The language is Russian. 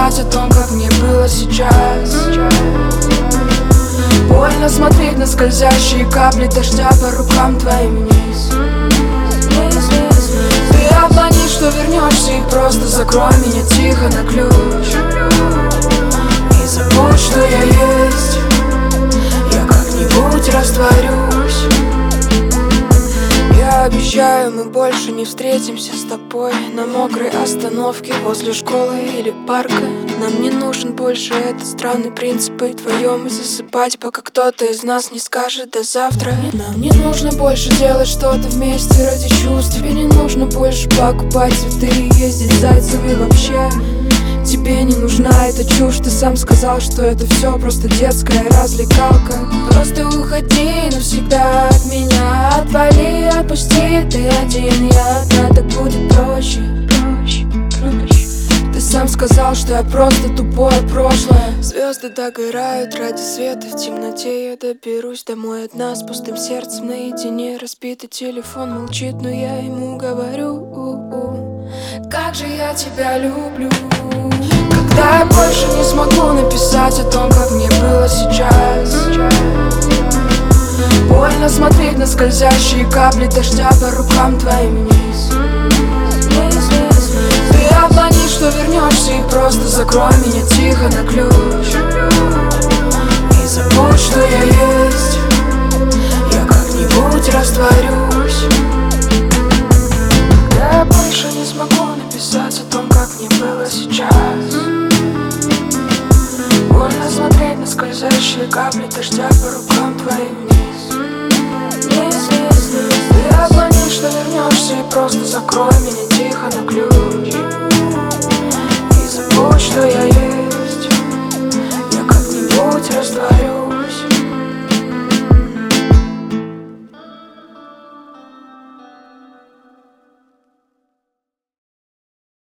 написать о том, как мне было сейчас. Больно смотреть на скользящие капли дождя по рукам твоим вниз. Ты обмани, что вернешься, и просто закрой меня тихо на ключ. И забудь, что я есть. Я как-нибудь растворюсь. Я обещаю, мы больше не встретимся с тобой на мокрой остановке возле школы или парка. Нам не нужен больше этот странный принцип и вдвоем засыпать, пока кто-то из нас не скажет до завтра. Нам не нужно больше делать что-то вместе ради чувств. Тебе не нужно больше покупать цветы и ездить с зайцами вообще. Тебе не нужна эта чушь, ты сам сказал, что это все просто детская развлекалка. Просто уходи навсегда от меня, отвали, отпусти, ты один, я одна, так будет проще. Ты сам сказал, что я просто тупое прошлое. Звезды догорают ради света, в темноте я доберусь домой одна с пустым сердцем наедине. Разбитый телефон молчит, но я ему говорю: как же я тебя люблю. Когда я больше не смогу написать о том, как мне было сейчас. Больно смотреть на скользящие капли дождя по рукам твоим вниз. Ты обмани, что вернешься, и просто закрой меня тихо на ключ. И забудь, что я есть. Я как-нибудь растворюсь. Когда я больше не смогу написать о том, как мне было сейчас. Больно смотреть на скользящие капли дождя по рукам твоим.